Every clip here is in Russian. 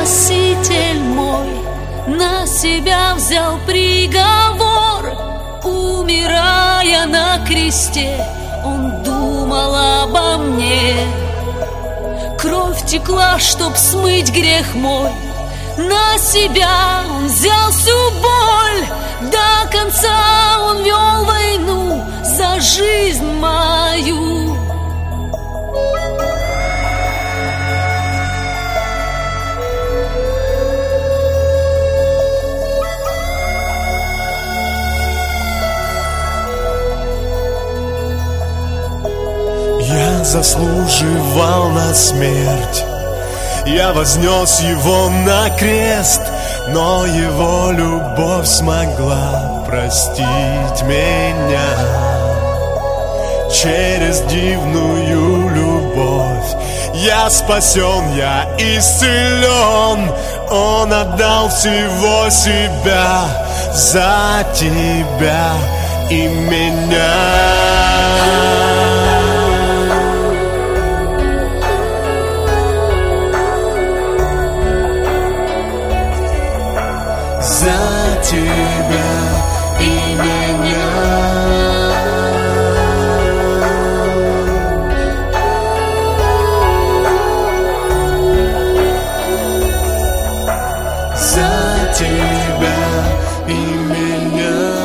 Спаситель мой на себя взял приговор. Умирая на кресте, Он думал обо мне. Кровь текла, чтоб смыть грех мой. На себя Он взял всю боль. До конца Он вел войну за жизнь мою. Я заслуживал на смерть, я вознес Его на крест, но Его любовь смогла простить меня. Через дивную любовь я спасен, я исцелен. Он отдал всего себя за тебя и меня. За тебя и меня. За тебя и меня.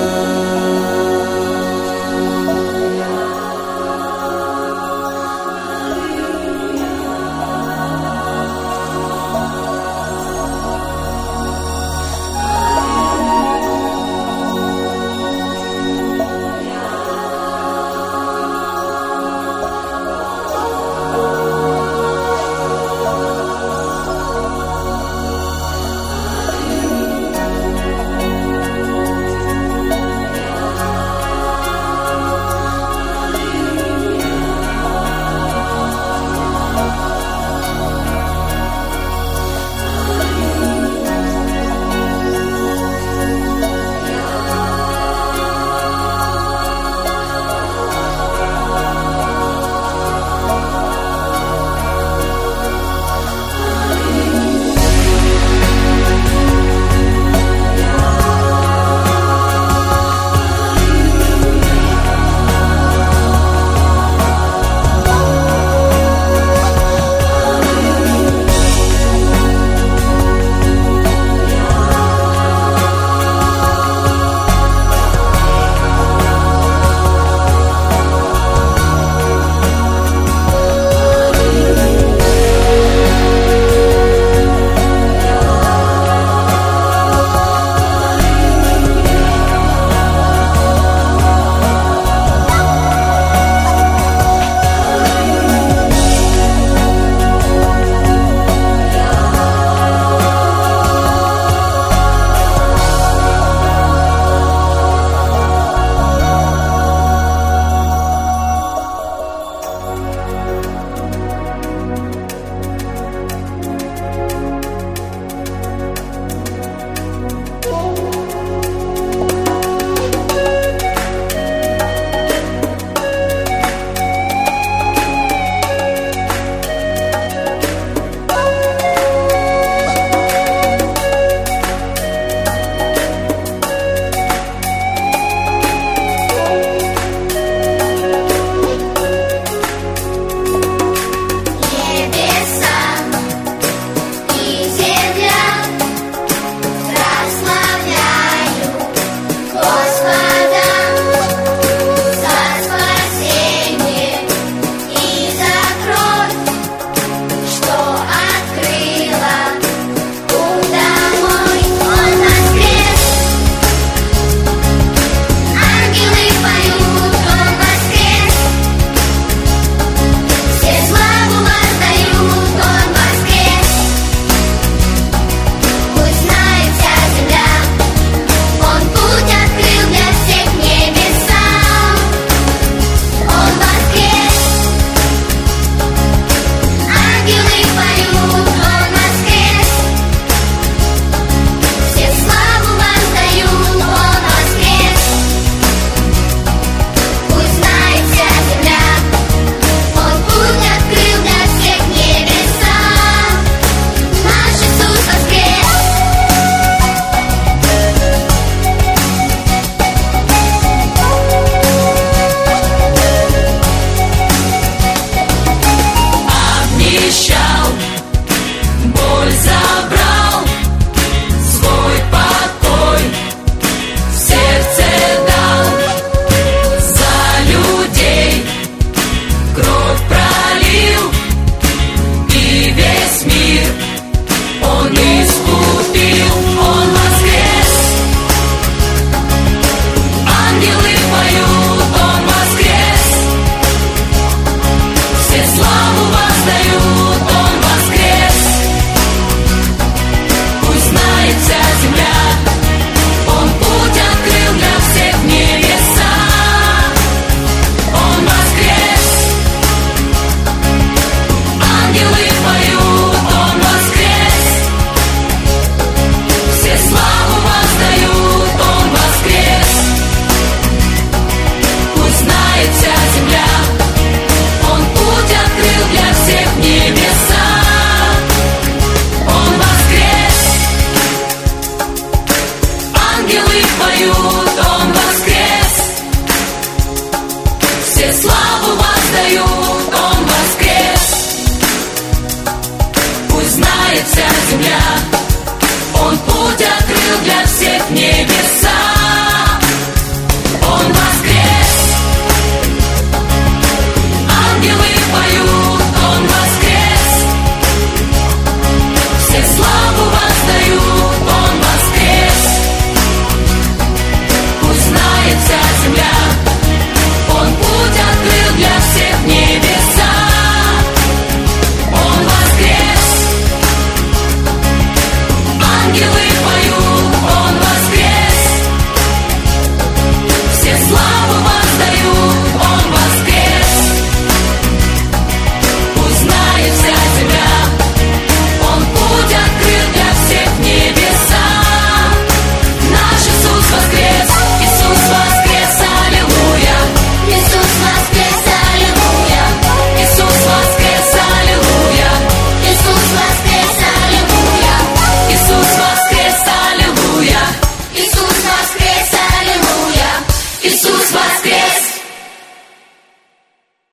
небеса. Он воскрес. Ангелы поют, Он воскрес. Все славу воздают, Он воскрес. Пусть знает вся земля, Он путь открыл для всех в небеса. Он воскрес. Ангелы